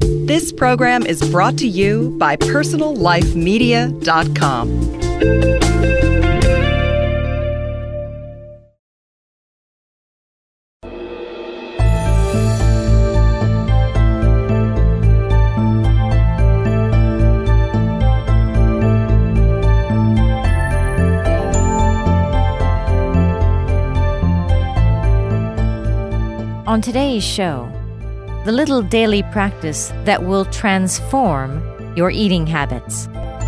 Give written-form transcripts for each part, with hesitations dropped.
This program is brought to you by PersonalLifeMedia.com. On today's show, the little daily practice that will transform your eating habits.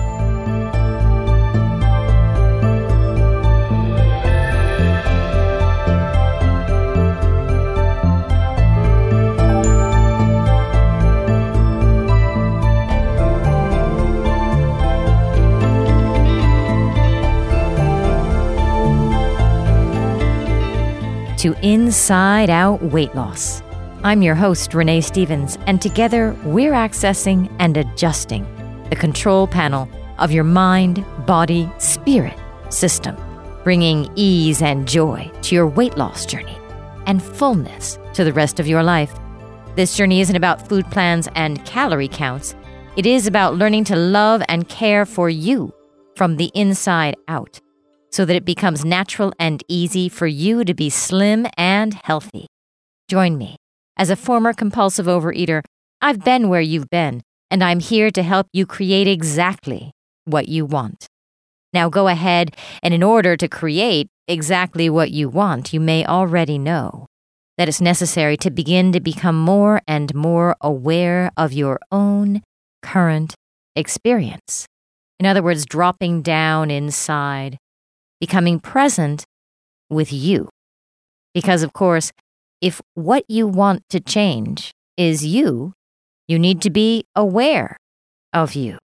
To Inside Out Weight Loss. I'm your host, Renee Stevens, and together we're accessing and adjusting the control panel of your mind, body, spirit system, bringing ease and joy to your weight loss journey and fullness to the rest of your life. This journey isn't about food plans and calorie counts. It is about learning to love and care for you from the inside out, so that it becomes natural and easy for you to be slim and healthy. Join me. As a former compulsive overeater, I've been where you've been, and I'm here to help you create exactly what you want. Now go ahead, and in order to create exactly what you want, you may already know that it's necessary to begin to become more and more aware of your own current experience. In other words, dropping down inside, becoming present with you. Because, of course, if what you want to change is you, you need to be aware of you.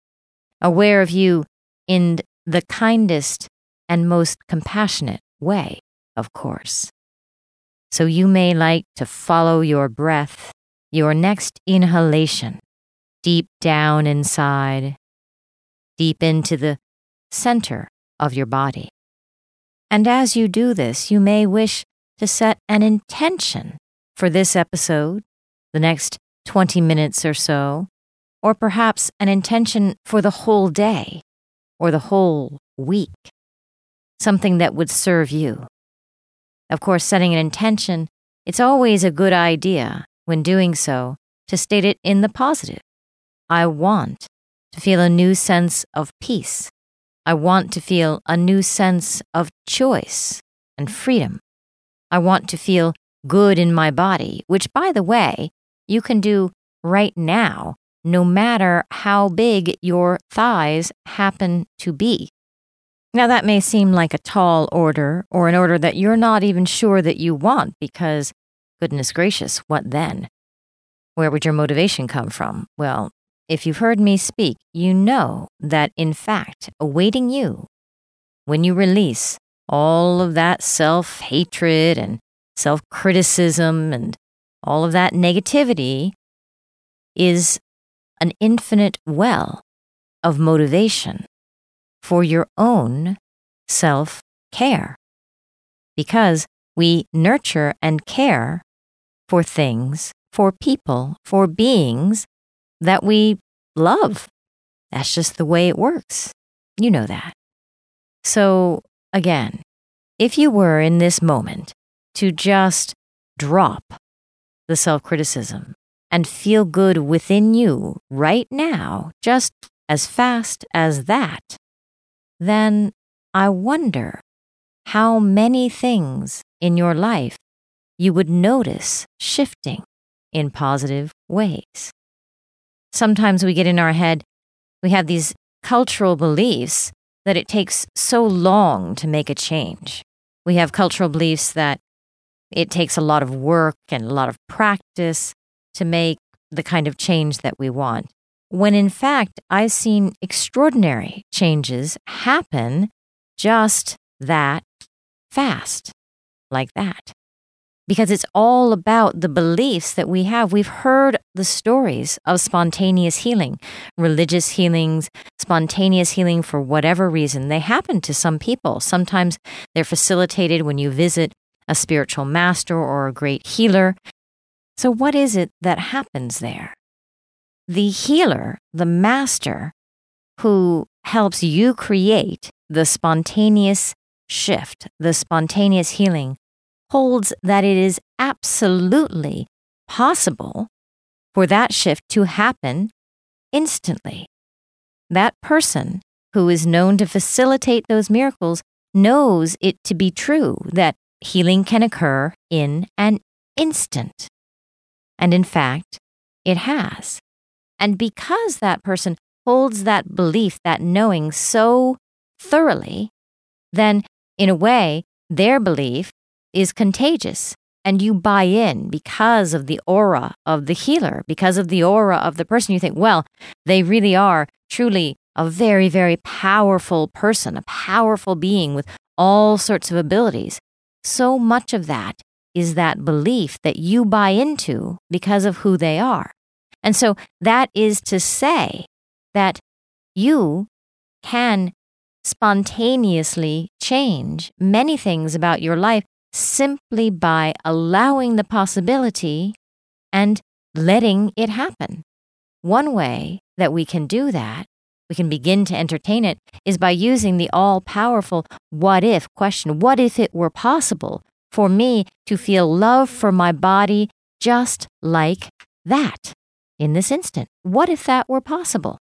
Aware of you in the kindest and most compassionate way, of course. So you may like to follow your breath, your next inhalation, deep down inside, deep into the center of your body. And as you do this, you may wish to set an intention for this episode, the next 20 minutes or so, or perhaps an intention for the whole day or the whole week, something that would serve you. Of course, setting an intention, it's always a good idea when doing so to state it in the positive. I want to feel a new sense of peace. I want to feel a new sense of choice and freedom. I want to feel good in my body, which, by the way, you can do right now, no matter how big your thighs happen to be. Now, that may seem like a tall order, or an order that you're not even sure that you want, because, goodness gracious, what then? Where would your motivation come from? Well, if you've heard me speak, you know that, in fact, awaiting you, when you release all of that self-hatred and self-criticism and all of that negativity, is an infinite well of motivation for your own self-care. Because we nurture and care for things, for people, for beings that we love. That's just the way it works. You know that. So, again, if you were in this moment to just drop the self-criticism and feel good within you right now, just as fast as that, then I wonder how many things in your life you would notice shifting in positive ways. Sometimes we get in our head, we have these cultural beliefs that it takes so long to make a change. We have cultural beliefs that it takes a lot of work and a lot of practice to make the kind of change that we want. When in fact, I've seen extraordinary changes happen just that fast, like that. Because it's all about the beliefs that we have. We've heard the stories of spontaneous healing, religious healings, spontaneous healing for whatever reason. They happen to some people. Sometimes they're facilitated when you visit a spiritual master or a great healer. So what is it that happens there? the healer, the master who helps you create the spontaneous shift, the spontaneous healing, holds that it is absolutely possible for that shift to happen instantly. That person who is known to facilitate those miracles knows it to be true that healing can occur in an instant. And in fact, it has. And because that person holds that belief, that knowing so thoroughly, then in a way, their belief is contagious. And you buy in because of the aura of the healer, because of the aura of the person. You think, well, they really are truly a very, very powerful person, a powerful being with all sorts of abilities. So much of that is that belief that you buy into because of who they are. And so that is to say that you can spontaneously change many things about your life simply by allowing the possibility and letting it happen. One way that we can do that, we can begin to entertain it, is by using the all-powerful what if question. What if it were possible for me to feel love for my body just like that in this instant? What if that were possible?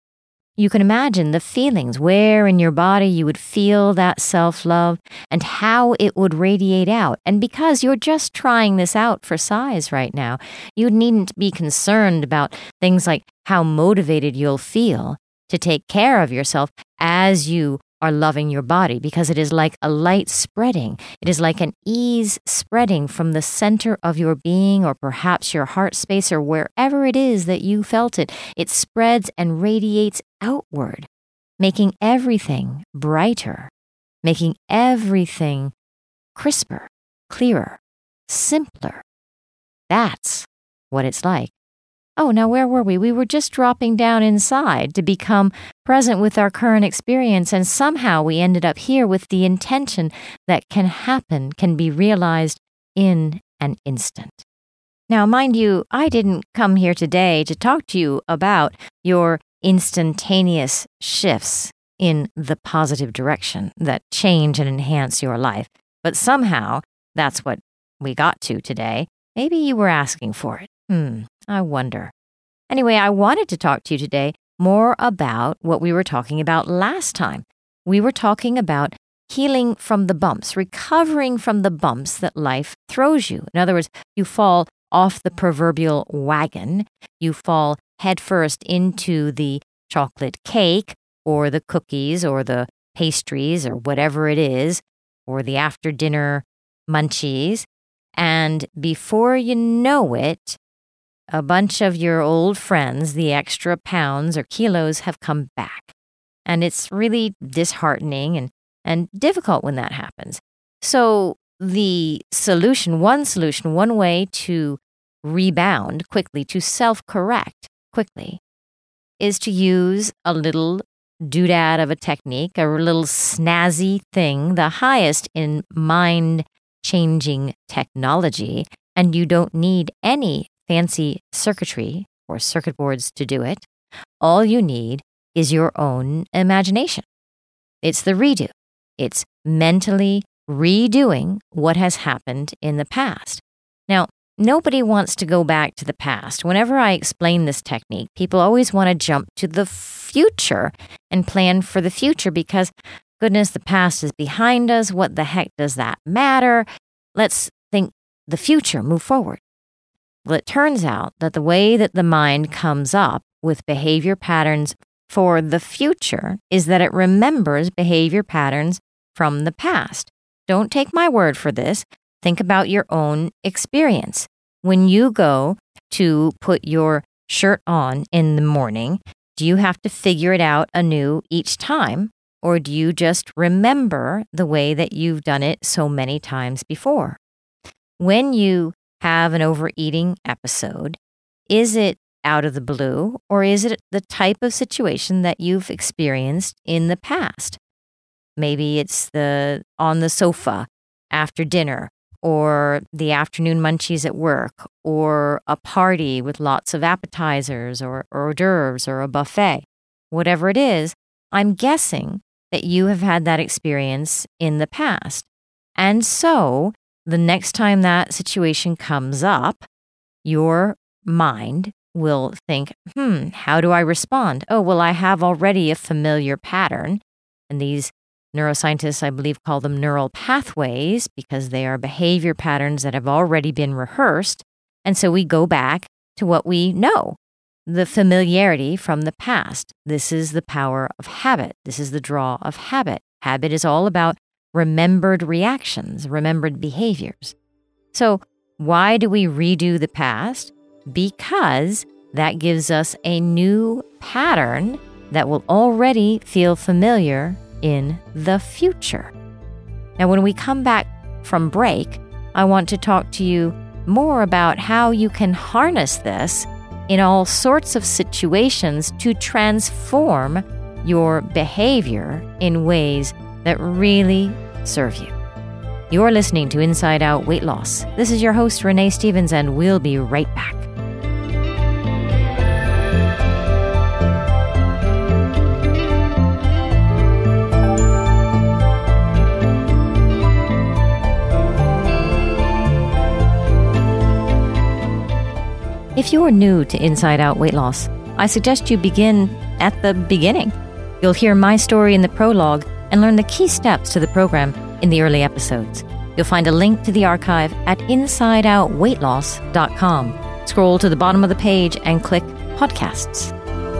You can imagine the feelings, where in your body you would feel that self-love and how it would radiate out. And because you're just trying this out for size right now, you needn't be concerned about things like how motivated you'll feel to take care of yourself as you are loving your body, because it is like a light spreading. It is like an ease spreading from the center of your being, or perhaps your heart space, or wherever it is that you felt it. It spreads and radiates outward, making everything brighter, making everything crisper, clearer, simpler. That's what it's like. Oh, now where were we? We were just dropping down inside to become present with our current experience, and somehow we ended up here with the intention that can happen, can be realized in an instant. Now, mind you, I didn't come here today to talk to you about your instantaneous shifts in the positive direction that change and enhance your life, but somehow that's what we got to today. Maybe you were asking for it. I wonder. Anyway, I wanted to talk to you today more about what we were talking about last time. We were talking about healing from the bumps, recovering from the bumps that life throws you. In other words, you fall off the proverbial wagon. You fall headfirst into the chocolate cake or the cookies or the pastries or whatever it is, or the after-dinner munchies. And before you know it, a bunch of your old friends, the extra pounds or kilos, have come back. And it's really disheartening and difficult when that happens. So the solution, one way to rebound quickly, to self-correct quickly, is to use a little doodad of a technique, a little snazzy thing, the highest in mind-changing technology, and you don't need any fancy circuitry or circuit boards to do it. All you need is your own imagination. It's the redo. It's mentally redoing what has happened in the past. Now, nobody wants to go back to the past. Whenever I explain this technique, people always want to jump to the future and plan for the future because, goodness, the past is behind us. What the heck does that matter? Let's think the future, move forward. Well, it turns out that the way that the mind comes up with behavior patterns for the future is that it remembers behavior patterns from the past. Don't take my word for this. Think about your own experience. When you go to put your shirt on in the morning, do you have to figure it out anew each time, or do you just remember the way that you've done it so many times before? When you have an overeating episode, is it out of the blue, or is it the type of situation that you've experienced in the past? Maybe it's on the sofa after dinner, or the afternoon munchies at work, or a party with lots of appetizers or hors d'oeuvres or a buffet, whatever it is, I'm guessing that you have had that experience in the past. And so the next time that situation comes up, your mind will think, how do I respond? Oh, well, I have already a familiar pattern. And these neuroscientists, I believe, call them neural pathways because they are behavior patterns that have already been rehearsed. And so we go back to what we know, the familiarity from the past. This is the power of habit. This is the draw of habit. Habit is all about remembered reactions, remembered behaviors. So why do we redo the past? Because that gives us a new pattern that will already feel familiar in the future. Now, when we come back from break, I want to talk to you more about how you can harness this in all sorts of situations to transform your behavior in ways that really serve you. You're listening to Inside Out Weight Loss. This is your host, Renee Stevens, and we'll be right back. If you're new to Inside Out Weight Loss, I suggest you begin at the beginning. You'll hear my story in the prologue and learn the key steps to the program in the early episodes. You'll find a link to the archive at InsideOutWeightLoss.com. Scroll to the bottom of the page and click Podcasts.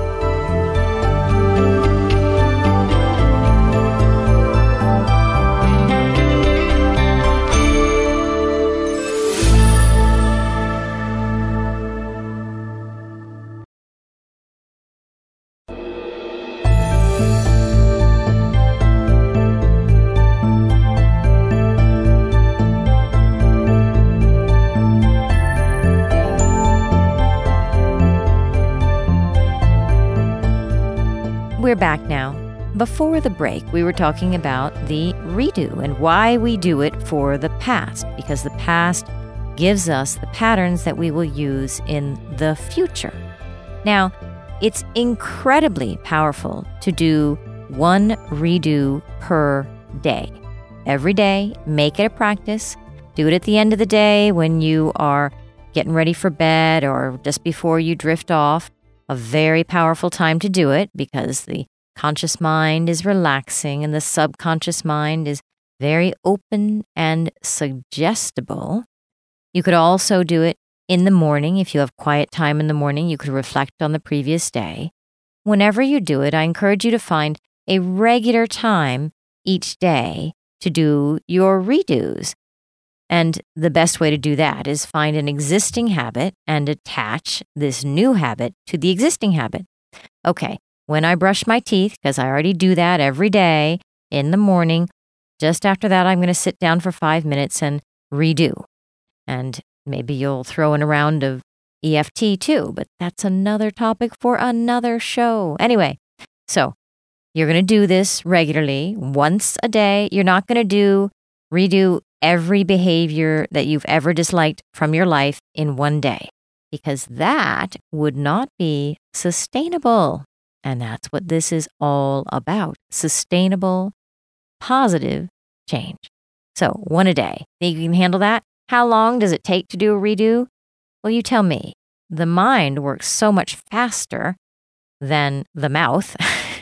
We're back now. Before the break, we were talking about the redo and why we do it for the past, because the past gives us the patterns that we will use in the future. Now, it's incredibly powerful to do one redo per day. Every day, make it a practice. Do it at the end of the day when you are getting ready for bed or just before you drift off. A very powerful time to do it because the conscious mind is relaxing and the subconscious mind is very open and suggestible. You could also do it in the morning. If you have quiet time in the morning, you could reflect on the previous day. Whenever you do it, I encourage you to find a regular time each day to do your redos. And the best way to do that is find an existing habit and attach this new habit to the existing habit. Okay, when I brush my teeth, because I already do that every day in the morning, just after that, I'm going to sit down for 5 minutes and redo. And maybe you'll throw in a round of EFT too, but that's another topic for another show. Anyway, so you're going to do this regularly, once a day. You're not going to redo every behavior that you've ever disliked from your life in one day, because that would not be sustainable. And that's what this is all about, sustainable, positive change. So one a day. Think you can handle that? How long does it take to do a redo? Well, you tell me. The mind works so much faster than the mouth,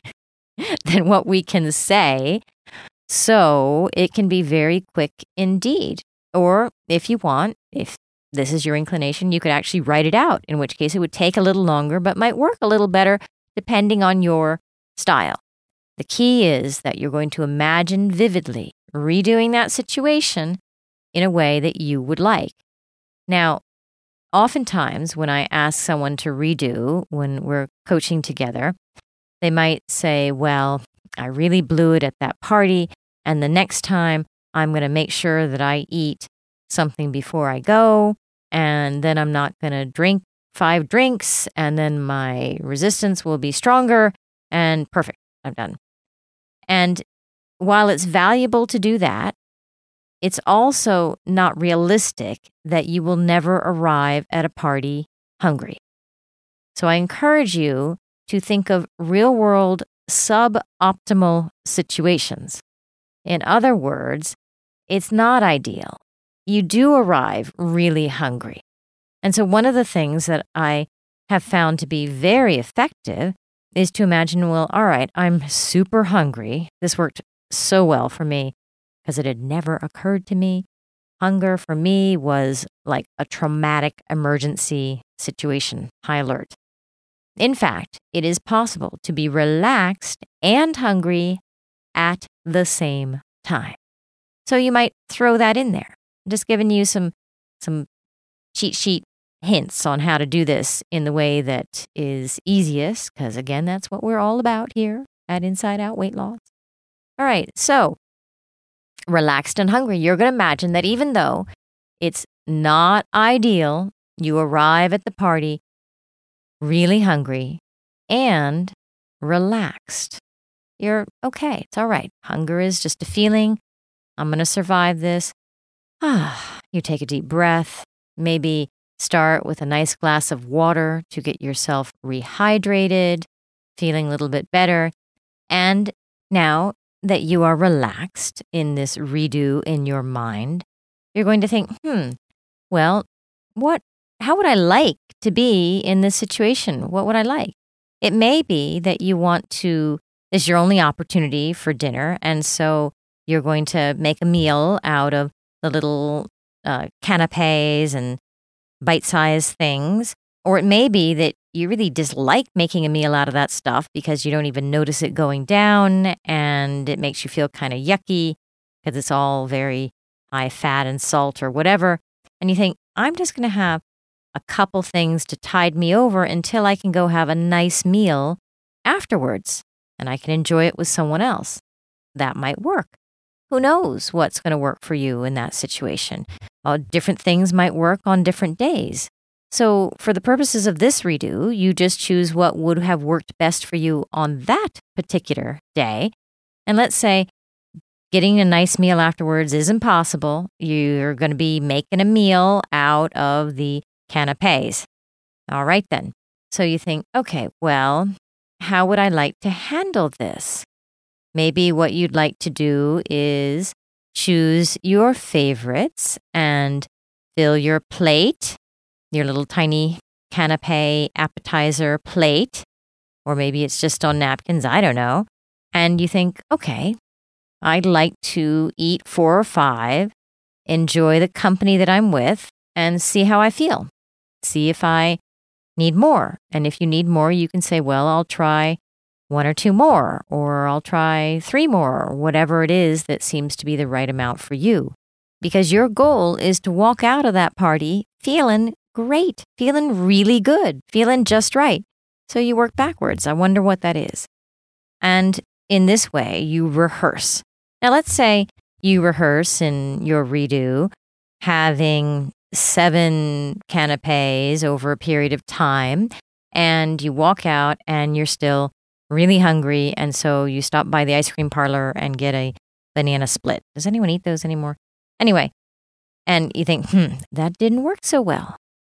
than what we can say. So it can be very quick indeed. Or if you want, if this is your inclination, you could actually write it out, in which case it would take a little longer, but might work a little better depending on your style. The key is that you're going to imagine vividly redoing that situation in a way that you would like. Now, oftentimes when I ask someone to redo, when we're coaching together, they might say, well, I really blew it at that party, and the next time I'm going to make sure that I eat something before I go, and then I'm not going to drink 5 drinks, and then my resistance will be stronger, and perfect, I'm done. And while it's valuable to do that, it's also not realistic that you will never arrive at a party hungry. So I encourage you to think of real-world suboptimal situations. In other words, it's not ideal. You do arrive really hungry. And so one of the things that I have found to be very effective is to imagine, well, all right, I'm super hungry. This worked so well for me because it had never occurred to me. Hunger for me was like a traumatic emergency situation, high alert. In fact, it is possible to be relaxed and hungry at the same time. So you might throw that in there. I'm just giving you some cheat sheet hints on how to do this in the way that is easiest, because again, that's what we're all about here at Inside Out Weight Loss. All right, so relaxed and hungry. You're going to imagine that even though it's not ideal, you arrive at the party really hungry and relaxed. You're okay. It's all right. Hunger is just a feeling. I'm going to survive this. You take a deep breath. Maybe start with a nice glass of water to get yourself rehydrated, feeling a little bit better. And now that you are relaxed in this redo in your mind, you're going to think, well, how would I like to be in this situation? What would I like? It may be that you want to, this is your only opportunity for dinner, and so you're going to make a meal out of the little canapes and bite-sized things. Or it may be that you really dislike making a meal out of that stuff because you don't even notice it going down and it makes you feel kind of yucky because it's all very high fat and salt or whatever. And you think, I'm just going to have a couple things to tide me over until I can go have a nice meal afterwards and I can enjoy it with someone else. That might work. Who knows what's going to work for you in that situation? Different things might work on different days. So for the purposes of this redo, you just choose what would have worked best for you on that particular day. And let's say getting a nice meal afterwards is impossible. You're going to be making a meal out of the canapes. All right then. So you think, okay, well, how would I like to handle this? Maybe what you'd like to do is choose your favorites and fill your plate, your little tiny canapé appetizer plate, or maybe it's just on napkins, I don't know. And you think, okay, I'd like to eat 4 or 5, enjoy the company that I'm with, and see how I feel. See if I need more. And if you need more, you can say, well, I'll try 1 or 2 more, or I'll try 3 more, or whatever it is that seems to be the right amount for you. Because your goal is to walk out of that party feeling great, feeling really good, feeling just right. So you work backwards. I wonder what that is. And in this way, you rehearse. Now, let's say you rehearse in your redo having 7 canapes over a period of time, and you walk out and you're still really hungry, and so you stop by the ice cream parlor and get a banana split. Does anyone eat those anymore? Anyway, and you think, that didn't work so well.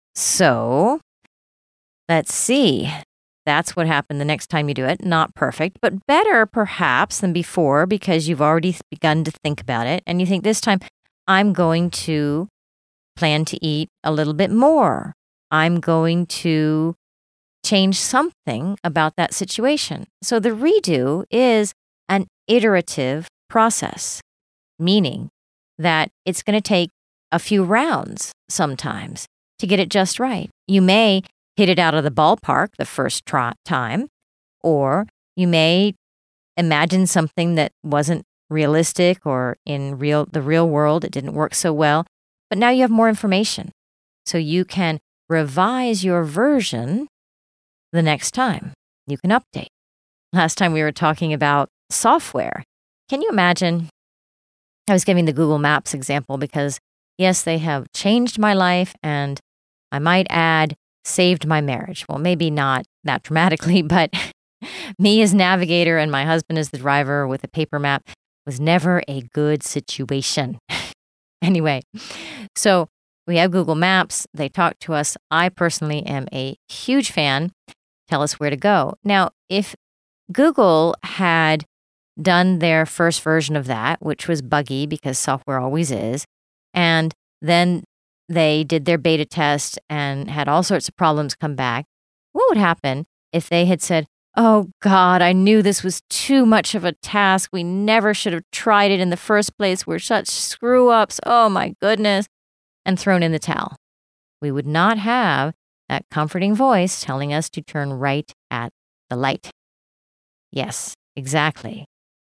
So let's see. That's what happened the next time you do it. Not perfect, but better perhaps than before because you've already begun to think about it. And you think this time, I'm going to plan to eat a little bit more. I'm going to change something about that situation. So the redo is an iterative process, meaning that it's going to take a few rounds sometimes to get it just right. You may hit it out of the ballpark the first time, or you may imagine something that wasn't realistic or in the real world, it didn't work so well, but now you have more information. So you can revise your version the next time. You can update. Last time we were talking about software. Can you imagine? I was giving the Google Maps example because, yes, they have changed my life and I might add, saved my marriage. Well, maybe not that dramatically, but me as navigator and my husband as the driver with a paper map was never a good situation. Anyway, so we have Google Maps. They talk to us. I personally am a huge fan. Tell us where to go. Now, if Google had done their first version of that, which was buggy because software always is, and then they did their beta test and had all sorts of problems come back, what would happen if they had said, oh God, I knew this was too much of a task. We never should have tried it in the first place. We're such screw-ups. Oh my goodness. And thrown in the towel. We would not have that comforting voice telling us to turn right at the light. Yes, exactly.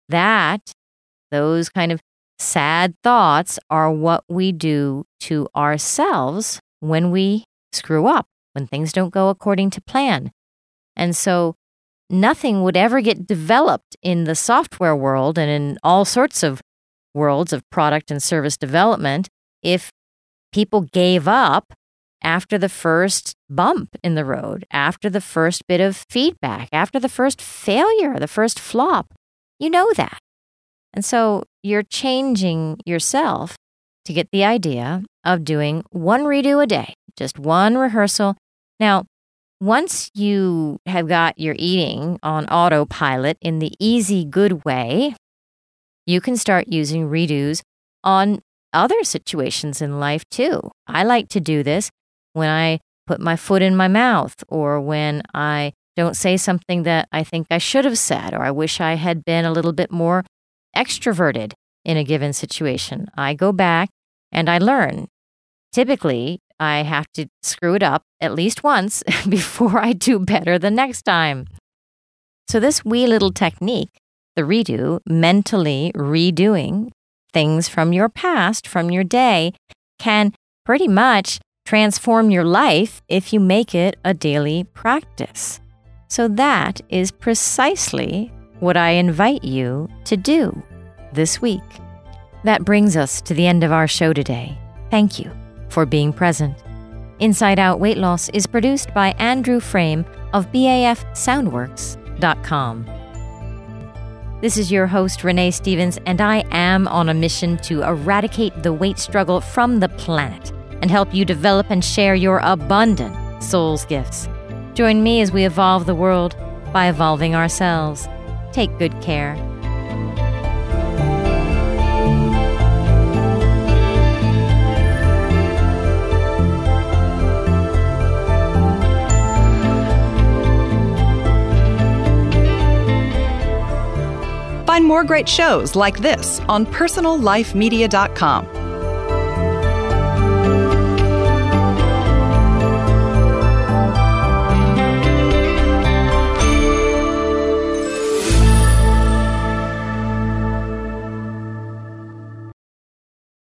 Those kind of sad thoughts are what we do to ourselves when we screw up, when things don't go according to plan. And so nothing would ever get developed in the software world and in all sorts of worlds of product and service development if people gave up after the first bump in the road, after the first bit of feedback, after the first failure, the first flop. You know that. And so you're changing yourself to get the idea of doing one redo a day, just one rehearsal. Now, once you have got your eating on autopilot in the easy, good way, you can start using redos on other situations in life too. I like to do this when I put my foot in my mouth or when I don't say something that I think I should have said, or I wish I had been a little bit more extroverted in a given situation. I go back and I learn. Typically, I have to screw it up at least once before I do better the next time. So this wee little technique, the redo, mentally redoing things from your past, from your day, can pretty much transform your life if you make it a daily practice. So that is precisely what I invite you to do this week. That brings us to the end of our show today. Thank you for being present. Inside Out Weight Loss is produced by Andrew Frame of BAFSoundworks.com. This is your host, Renee Stevens, and I am on a mission to eradicate the weight struggle from the planet and help you develop and share your abundant soul's gifts. Join me as we evolve the world by evolving ourselves. Take good care. Find more great shows like this on PersonalLifeMedia.com.